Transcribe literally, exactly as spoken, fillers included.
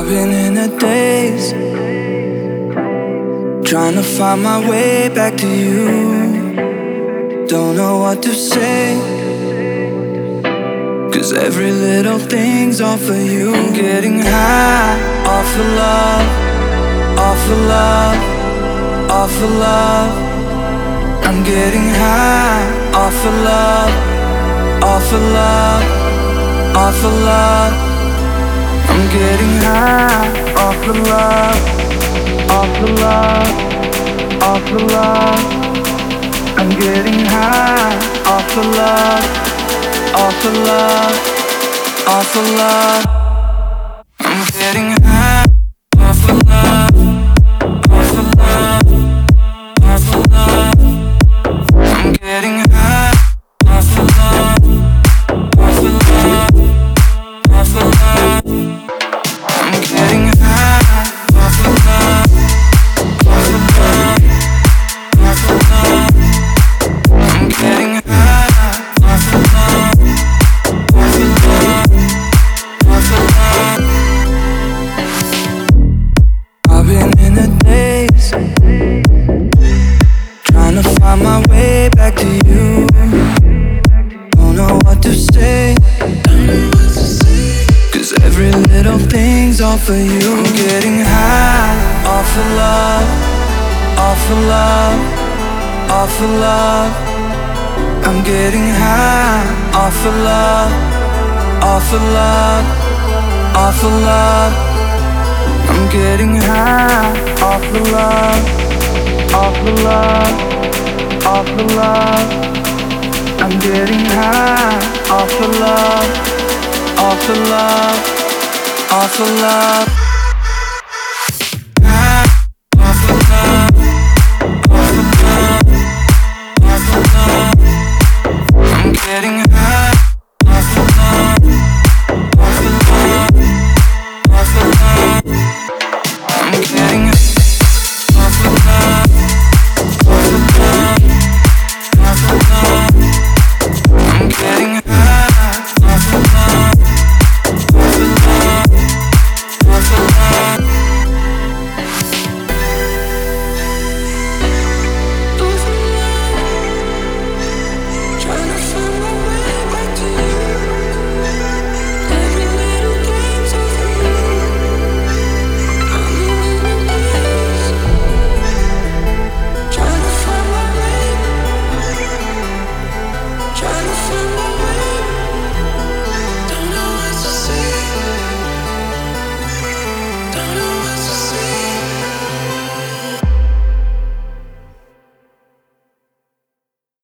I've been in a daze, trying to find my way back to you. Don't know what to say, 'cause every little thing's all for you. I'm getting high off of love, off of love, off of love. I'm getting high off of love, off of love, off of love. I'm getting high off of love, off of love, off of love. I'm getting high off of love, off of love, off of love. I'm getting high off of love, off of love, off of love. I'm getting high off of love, off of love, off of love. I'm getting high off of love, off of love, off of love. I'm getting high off of love, off of love, off of love. I've been in a daze, trying to find my way back to you. Don't know what to say, 'cause every little thing's all for you. I'm getting high off of love, off of love, off of love. I'm getting high off of love, off of love, off of love. I'm getting high off of love, off of love, off of love. I'm getting high off of love, off of love, off of love.